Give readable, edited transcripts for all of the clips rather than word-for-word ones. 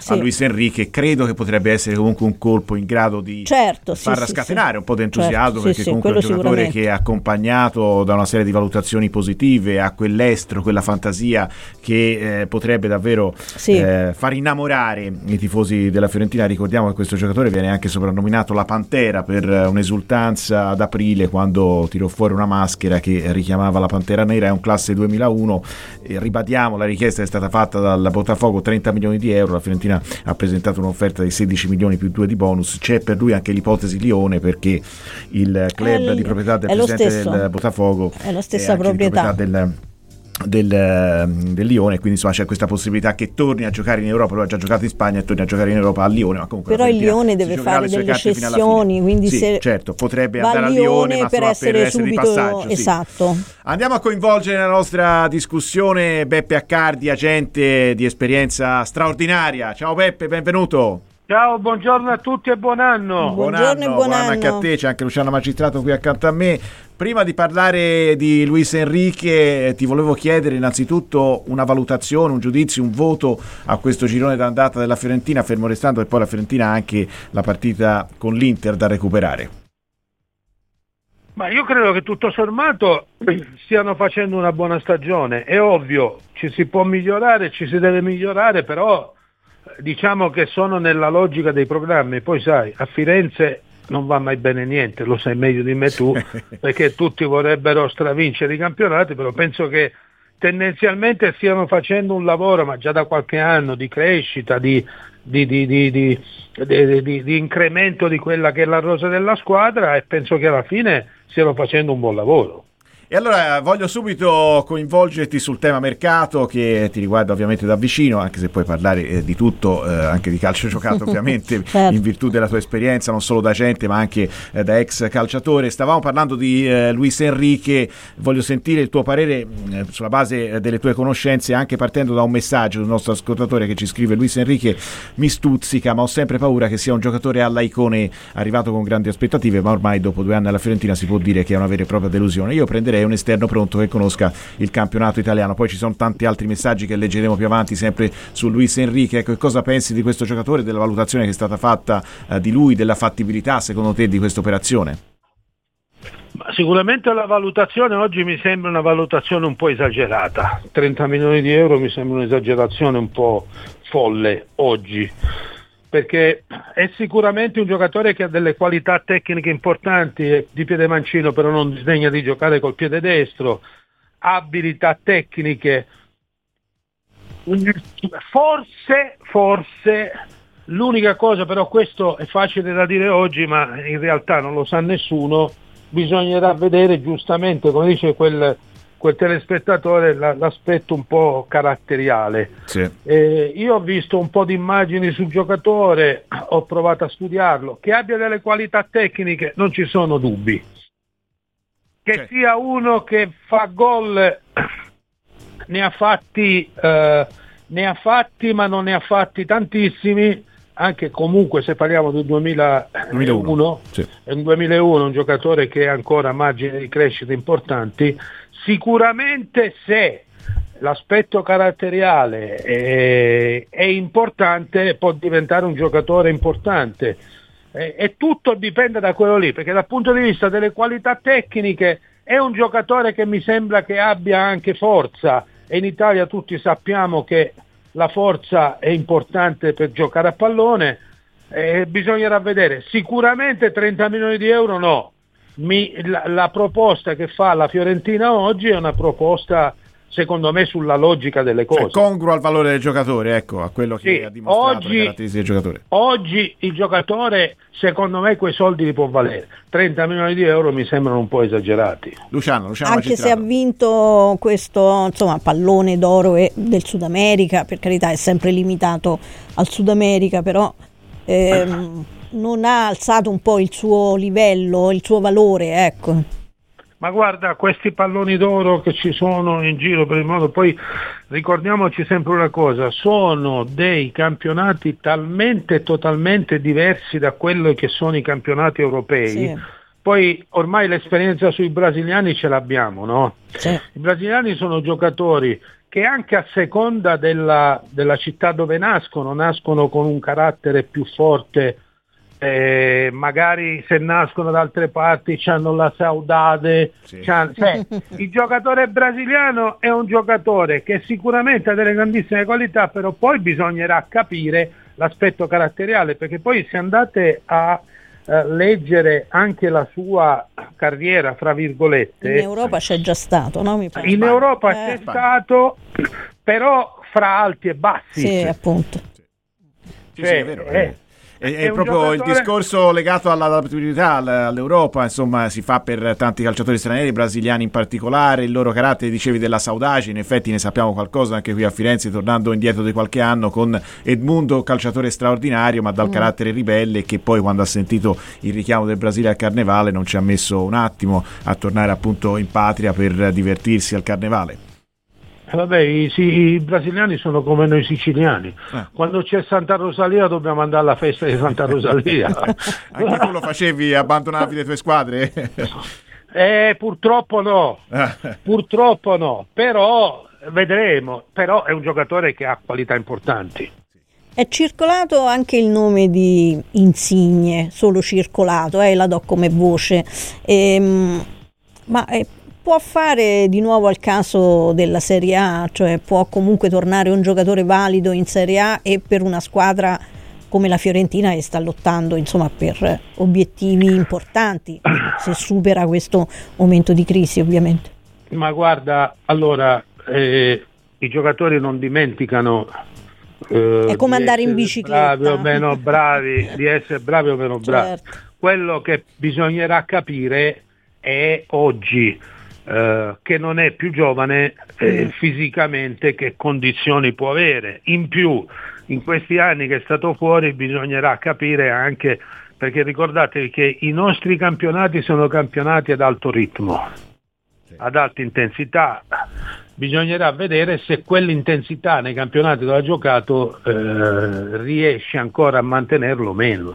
a Luis Enrique, credo che potrebbe essere comunque un colpo in grado di far scatenare un po' di entusiasmo, perché comunque è un giocatore che è accompagnato da una serie di valutazioni positive, ha quell'estro, quella fantasia che potrebbe davvero far innamorare i tifosi della Fiorentina. Ricordiamo che questo giocatore viene anche soprannominato la Pantera per un'esultanza ad aprile, quando tirò fuori una maschera che richiamava la Pantera Nera. È un classe 2001, ribadiamo, la richiesta è stata fatta dal Botafogo, 30 milioni di euro, la Fiorentina ha presentato un'offerta di 16 milioni più 2 di bonus. C'è per lui anche l'ipotesi Lione, perché il club di proprietà del presidente del Botafogo è la stessa proprietà del Lione, quindi insomma c'è questa possibilità che torni a giocare in Europa. Lui ha già giocato in Spagna e torni a giocare in Europa a Lione, ma comunque però il Lione deve fare delle cessioni, quindi certo, potrebbe andare a Lione, ma per essere subito di passaggio. Esatto. Andiamo a coinvolgere nella nostra discussione Beppe Accardi, agente di esperienza straordinaria. Ciao Beppe, benvenuto. Ciao, buongiorno a tutti e buon anno. Buon anno anche a te, c'è anche Luciano Magistrato qui accanto a me. Prima di parlare di Luis Enrique, ti volevo chiedere innanzitutto una valutazione, un giudizio, un voto a questo girone d'andata della Fiorentina, fermo restando che poi la Fiorentina ha anche la partita con l'Inter da recuperare. Ma io credo che tutto sommato stiano facendo una buona stagione. È ovvio, ci si può migliorare, ci si deve migliorare, però diciamo che sono nella logica dei programmi. Poi sai, a Firenze non va mai bene niente, lo sai meglio di me tu, perché tutti vorrebbero stravincere i campionati, però penso che tendenzialmente stiano facendo un lavoro, ma già da qualche anno, di crescita, di incremento di quella che è la rosa della squadra, e penso che alla fine stiano facendo un buon lavoro. E allora voglio subito coinvolgerti sul tema mercato, che ti riguarda ovviamente da vicino, anche se puoi parlare di tutto, anche di calcio giocato ovviamente, certo, in virtù della tua esperienza non solo da agente ma anche da ex calciatore. Stavamo parlando di Luis Enrique, voglio sentire il tuo parere sulla base delle tue conoscenze, anche partendo da un messaggio del nostro ascoltatore che ci scrive: Luis Enrique mi stuzzica, ma ho sempre paura che sia un giocatore alla Icone, arrivato con grandi aspettative, ma ormai dopo 2 anni alla Fiorentina si può dire che è una vera e propria delusione. Io prenderei un esterno pronto che conosca il campionato italiano. Poi ci sono tanti altri messaggi che leggeremo più avanti sempre su Luis Enrique. Ecco, cosa pensi di questo giocatore, della valutazione che è stata fatta di lui, della fattibilità secondo te di questa operazione? Ma sicuramente la valutazione oggi mi sembra una valutazione un po' esagerata. 30 milioni di euro mi sembra un'esagerazione un po' folle oggi, perché è sicuramente un giocatore che ha delle qualità tecniche importanti, è di piede mancino però non disdegna di giocare col piede destro, ha abilità tecniche. Forse l'unica cosa, però questo è facile da dire oggi ma in realtà non lo sa nessuno, bisognerà vedere giustamente, come dice quel telespettatore, l'aspetto un po' caratteriale. Sì. Io ho visto un po' di immagini sul giocatore, ho provato a studiarlo, che abbia delle qualità tecniche non ci sono dubbi, che sia uno che fa gol, ne ha fatti ma non ne ha fatti tantissimi, anche comunque se parliamo del 2001, sì. È un 2001 un giocatore che ha ancora margini di crescita importanti. Sicuramente se l'aspetto caratteriale è importante, può diventare un giocatore importante, e tutto dipende da quello lì, perché dal punto di vista delle qualità tecniche è un giocatore che mi sembra che abbia anche forza, e in Italia tutti sappiamo che la forza è importante per giocare a pallone, bisognerà vedere. Sicuramente 30 milioni di euro no. La proposta che fa la Fiorentina oggi è una proposta secondo me sulla logica delle cose, cioè congruo al valore del giocatore, ecco, a quello che ha dimostrato le caratteristiche del giocatore. Oggi il giocatore secondo me quei soldi li può valere. 30 milioni di euro mi sembrano un po' esagerati. Luciano anche Magistrato. Se ha vinto questo pallone d'oro del Sud America, per carità è sempre limitato al Sud America, però non ha alzato un po' il suo livello, il suo valore, ecco. Ma guarda, questi palloni d'oro che ci sono in giro per il mondo, poi ricordiamoci sempre una cosa, sono dei campionati talmente totalmente diversi da quello che sono i campionati europei, sì, Poi ormai l'esperienza sui brasiliani ce l'abbiamo, no? Sì. I brasiliani sono giocatori che anche a seconda della città dove nascono con un carattere più forte, magari se nascono da altre parti hanno la saudade, Sì. Il giocatore brasiliano è un giocatore che sicuramente ha delle grandissime qualità, però poi bisognerà capire l'aspetto caratteriale, perché poi se andate a leggere anche la sua carriera, fra virgolette, in Europa c'è già stato, no? Mi pare. in Europa c'è Spagna. stato, però fra alti e bassi. Sì, appunto. Sì, è vero. È un proprio il giocatore- discorso legato all'adattabilità all'Europa, insomma, si fa per tanti calciatori stranieri, brasiliani in particolare, il loro carattere, dicevi, della saudade, in effetti ne sappiamo qualcosa anche qui a Firenze, tornando indietro di qualche anno con Edmundo, calciatore straordinario, ma dal carattere ribelle, che poi quando ha sentito il richiamo del Brasile al carnevale non ci ha messo un attimo a tornare appunto in patria per divertirsi al carnevale. Vabbè, i brasiliani sono come noi siciliani. Quando c'è Santa Rosalia dobbiamo andare alla festa di Santa Rosalia. Anche tu lo facevi, abbandonavi le tue squadre? Purtroppo no, però vedremo. Però è un giocatore che ha qualità importanti. È circolato anche il nome di Insigne, solo circolato, la do come voce. Ma può fare di nuovo al caso della Serie A, cioè può comunque tornare un giocatore valido in Serie A e per una squadra come la Fiorentina che sta lottando, insomma, per obiettivi importanti, se supera questo momento di crisi, ovviamente. Ma guarda, allora i giocatori non dimenticano È come di andare in essere bicicletta. bravi o meno bravi, di essere bravi o meno bravi. Certo. Quello che bisognerà capire è oggi che non è più giovane fisicamente, che condizioni può avere. In più, in questi anni che è stato fuori, bisognerà capire anche, perché ricordatevi che i nostri campionati sono campionati ad alto ritmo, ad alta intensità. Bisognerà vedere se quell'intensità nei campionati dove ha giocato riesce ancora a mantenerlo o meno.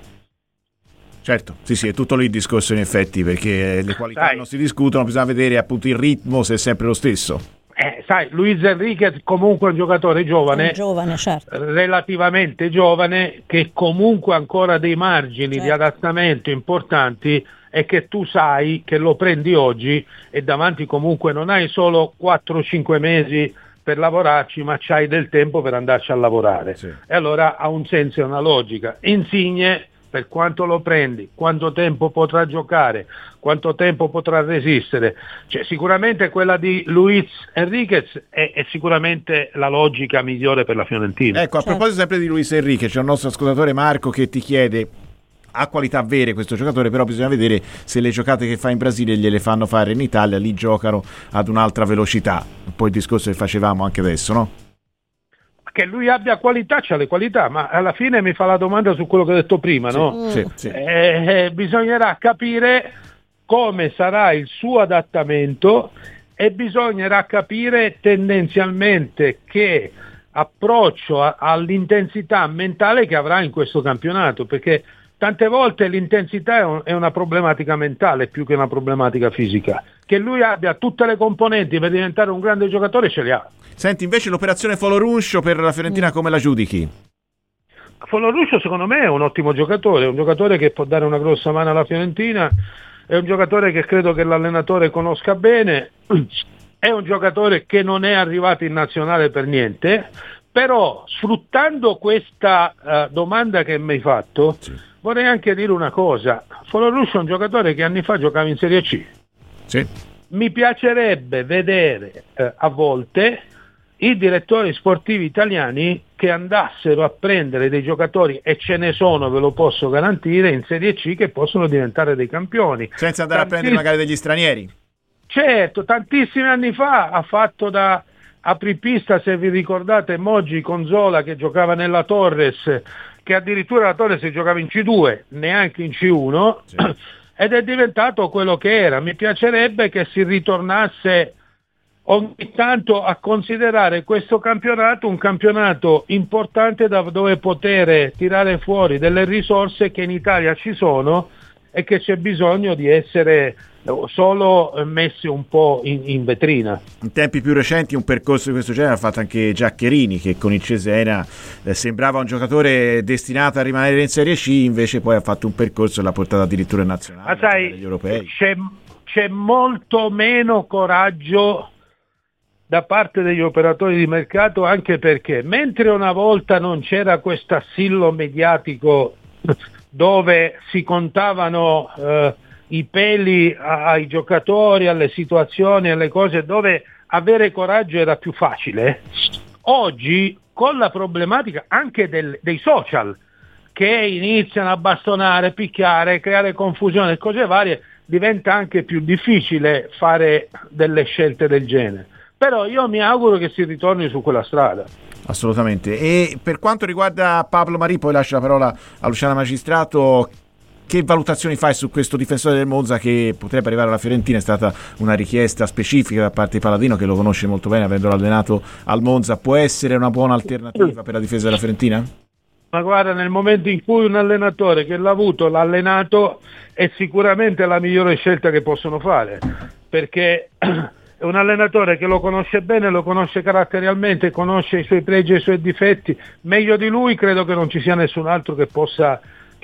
Certo, sì, è tutto lì il discorso in effetti, perché le qualità non si discutono, bisogna vedere appunto il ritmo, se è sempre lo stesso. Sai, Luis Enriquez comunque è un giocatore giovane, Certo. relativamente giovane, che comunque ha ancora dei margini di adattamento importanti, e che tu sai che lo prendi oggi e davanti comunque non hai solo 4-5 mesi per lavorarci, ma c'hai del tempo per andarci a lavorare. Sì. E allora ha un senso e una logica. Insigne, per quanto lo prendi, quanto tempo potrà giocare, quanto tempo potrà resistere, cioè, sicuramente quella di Luis Enriquez è sicuramente la logica migliore per la Fiorentina. Ecco, a proposito sempre di Luis Enriquez, c'è un nostro ascoltatore Marco che ti chiede: ha qualità vere questo giocatore, però bisogna vedere se le giocate che fa in Brasile gliele fanno fare in Italia, lì giocano ad un'altra velocità, un po' il discorso che facevamo anche adesso, no? Che lui abbia qualità, c'ha le qualità, ma alla fine mi fa la domanda su quello che ho detto prima, no? Sì. Bisognerà capire come sarà il suo adattamento e bisognerà capire tendenzialmente che approccio all'intensità mentale che avrà in questo campionato, perché tante volte l'intensità è una problematica mentale più che una problematica fisica. Che lui abbia tutte le componenti per diventare un grande giocatore ce le ha. Senti, invece l'operazione Foloruncio per la Fiorentina come la giudichi? Foloruncio secondo me è un ottimo giocatore, un giocatore che può dare una grossa mano alla Fiorentina, è un giocatore che credo che l'allenatore conosca bene, è un giocatore che non è arrivato in nazionale per niente, però sfruttando questa domanda che mi hai fatto, vorrei anche dire una cosa: Foloruncio è un giocatore che anni fa giocava in Serie C. Sì. Mi piacerebbe vedere a volte i direttori sportivi italiani che andassero a prendere dei giocatori, e ce ne sono, ve lo posso garantire, in Serie C, che possono diventare dei campioni. Senza andare a prendere magari degli stranieri. Certo, tantissimi anni fa ha fatto da apripista, se vi ricordate, Moggi Conzola, che giocava nella Torres, che addirittura la Torres giocava in C2, neanche in C1, sì. Ed è diventato quello che era. Mi piacerebbe che si ritornasse ogni tanto a considerare questo campionato un campionato importante da dove poter tirare fuori delle risorse che in Italia ci sono e che c'è bisogno di essere solo messi un po' in vetrina. In tempi più recenti un percorso di questo genere ha fatto anche Giaccherini, che con il Cesena sembrava un giocatore destinato a rimanere in Serie C, invece poi ha fatto un percorso che l'ha portato addirittura in nazionale, ma sai, agli europei. C'è molto meno coraggio da parte degli operatori di mercato, anche perché mentre una volta non c'era questo assillo mediatico dove si contavano i peli ai giocatori, alle situazioni, alle cose, dove avere coraggio era più facile, oggi con la problematica anche dei social che iniziano a bastonare, picchiare, creare confusione e cose varie, diventa anche più difficile fare delle scelte del genere. Però io mi auguro che si ritorni su quella strada. Assolutamente. E per quanto riguarda Pablo Marì, poi lascio la parola a Luciana Magistrato, che valutazioni fai su questo difensore del Monza che potrebbe arrivare alla Fiorentina? È stata una richiesta specifica da parte di Paladino, che lo conosce molto bene avendolo allenato al Monza. Può essere una buona alternativa per la difesa della Fiorentina? Ma guarda, nel momento in cui un allenatore che l'ha avuto l'ha allenato, è sicuramente la migliore scelta che possono fare, perché è un allenatore che lo conosce bene, lo conosce caratterialmente, conosce i suoi pregi e i suoi difetti. Meglio di lui credo che non ci sia nessun altro che possa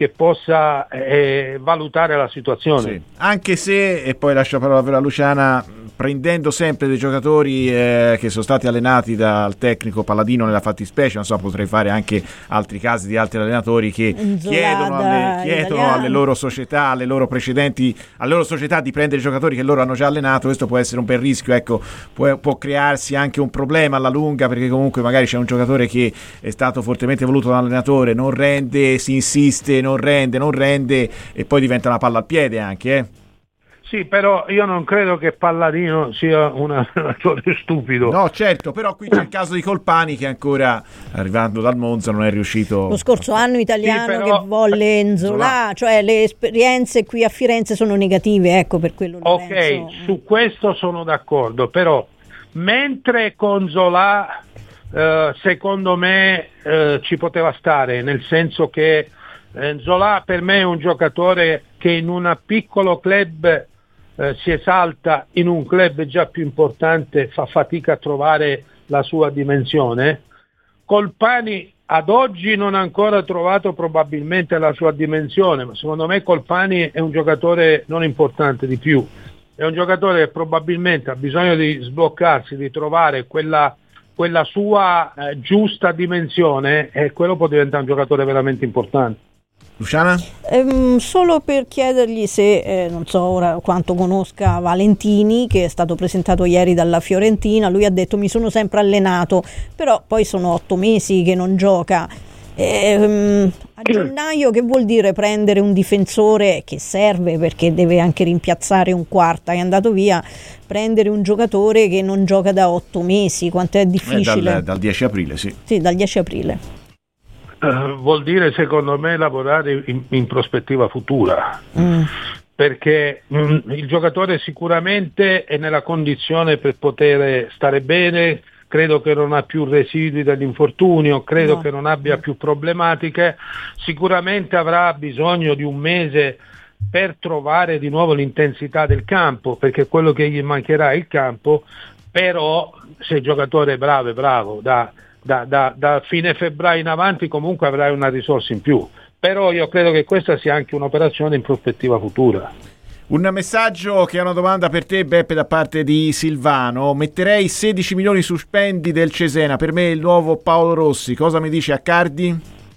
valutare la situazione. Sì. Anche se, e poi lascio la parola a Luciana, prendendo sempre dei giocatori che sono stati allenati dal tecnico Paladino nella fattispecie, non so, potrei fare anche altri casi di altri allenatori che chiedono alle loro società, alle loro società di prendere giocatori che loro hanno già allenato. Questo può essere un bel rischio, ecco, può crearsi anche un problema alla lunga, perché comunque magari c'è un giocatore che è stato fortemente voluto dall'allenatore, non rende, si insiste, non rende e poi diventa una palla al piede anche, Sì, però io non credo che Palladino sia un allenatore stupido. No, certo, però qui c'è il caso di Colpani che ancora, arrivando dal Monza, non è riuscito. Lo scorso anno italiano, sì, però, che volle Nzola, cioè le esperienze qui a Firenze sono negative, ecco, per quello Lorenzo. Ok, su questo sono d'accordo, però mentre con Zola secondo me ci poteva stare, nel senso che Zola per me è un giocatore che in un piccolo club si esalta, in un club già più importante fa fatica a trovare la sua dimensione. Colpani ad oggi non ha ancora trovato probabilmente la sua dimensione, ma secondo me Colpani è un giocatore non importante di più, è un giocatore che probabilmente ha bisogno di sbloccarsi, di trovare quella sua giusta dimensione, e quello può diventare un giocatore veramente importante. Luciana? Solo per chiedergli se, non so ora quanto conosca Valentini, che è stato presentato ieri dalla Fiorentina. Lui ha detto: mi sono sempre allenato, però poi sono 8 mesi che non gioca. A gennaio che vuol dire prendere un difensore che serve, perché deve anche rimpiazzare un quarta che è andato via, prendere un giocatore che non gioca da 8 mesi, quanto è difficile. Dal 10 aprile, sì. Sì, dal 10 aprile. Vuol dire secondo me lavorare in prospettiva futura, perché il giocatore sicuramente è nella condizione per poter stare bene, credo che non ha più residui dell'infortunio, credo che non abbia più problematiche, sicuramente avrà bisogno di un mese per trovare di nuovo l'intensità del campo, perché quello che gli mancherà è il campo. Però se il giocatore è bravo, da fine febbraio in avanti comunque avrai una risorsa in più. Però io credo che questa sia anche un'operazione in prospettiva futura. Un messaggio che è una domanda per te, Beppe, da parte di Silvano. Metterei 16 milioni su Spendi del Cesena, per me il nuovo Paolo Rossi. Cosa mi dici a Cardi?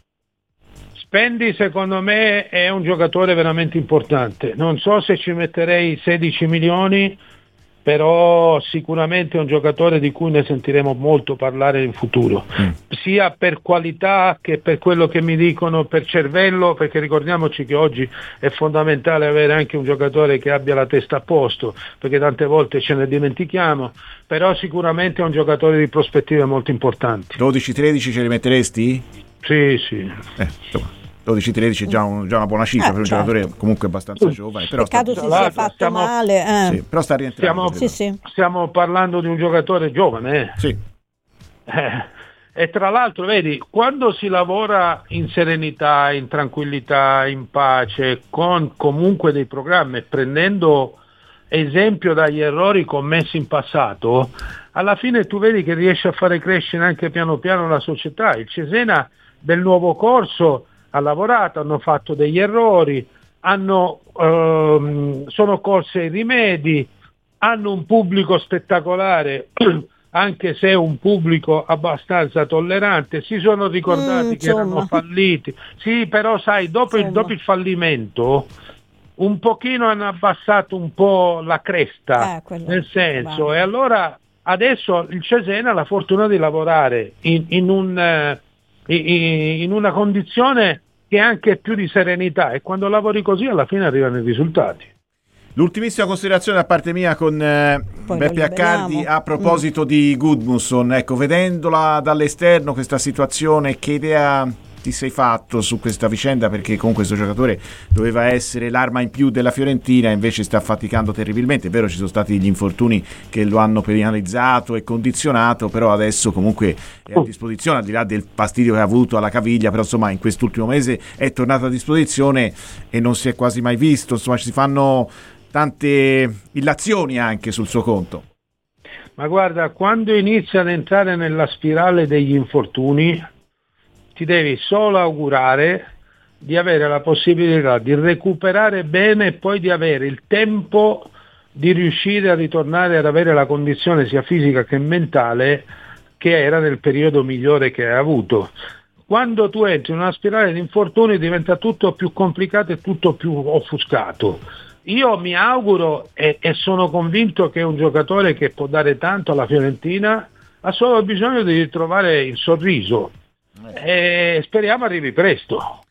Spendi secondo me è un giocatore veramente importante, non so se ci metterei 16 milioni, però sicuramente è un giocatore di cui ne sentiremo molto parlare in futuro, sia per qualità che per quello che mi dicono per cervello, perché ricordiamoci che oggi è fondamentale avere anche un giocatore che abbia la testa a posto, perché tante volte ce ne dimentichiamo, però sicuramente è un giocatore di prospettive molto importanti. 12-13 ce li metteresti? Sì. Insomma. 12-13 è già una buona cifra per un giocatore comunque abbastanza giovane. Però peccato si sia fatto male. Sì, però sta rientrando. Stiamo parlando di un giocatore giovane. Sì. E tra l'altro, vedi, quando si lavora in serenità, in tranquillità, in pace, con comunque dei programmi, prendendo esempio dagli errori commessi in passato, alla fine tu vedi che riesce a fare crescere anche piano piano la società. Il Cesena del nuovo corso ha lavorato, hanno fatto degli errori, sono corsi ai rimedi, hanno un pubblico spettacolare, anche se un pubblico abbastanza tollerante, si sono ricordati che erano falliti. Sì, però sai, dopo il fallimento un pochino hanno abbassato un po' la cresta, nel senso, e allora adesso il Cesena ha la fortuna di lavorare in una condizione che è anche più di serenità, e quando lavori così alla fine arrivano i risultati. L'ultimissima considerazione da parte mia con Beppe Accardi a proposito di Gudmundsson. Ecco, vedendola dall'esterno questa situazione, che idea ti sei fatto su questa vicenda? Perché comunque questo giocatore doveva essere l'arma in più della Fiorentina, invece sta faticando terribilmente. È vero, ci sono stati gli infortuni che lo hanno penalizzato e condizionato, però adesso comunque è a disposizione, al di là del fastidio che ha avuto alla caviglia, però insomma in quest'ultimo mese è tornato a disposizione e non si è quasi mai visto. Insomma, ci si fanno tante illazioni anche sul suo conto. Ma guarda, quando inizi ad entrare nella spirale degli infortuni, ti devi solo augurare di avere la possibilità di recuperare bene e poi di avere il tempo di riuscire a ritornare ad avere la condizione sia fisica che mentale che era nel periodo migliore che hai avuto. Quando tu entri in una spirale di infortuni diventa tutto più complicato e tutto più offuscato. Io mi auguro e sono convinto che è un giocatore che può dare tanto alla Fiorentina, ha solo bisogno di ritrovare il sorriso e speriamo arrivi presto.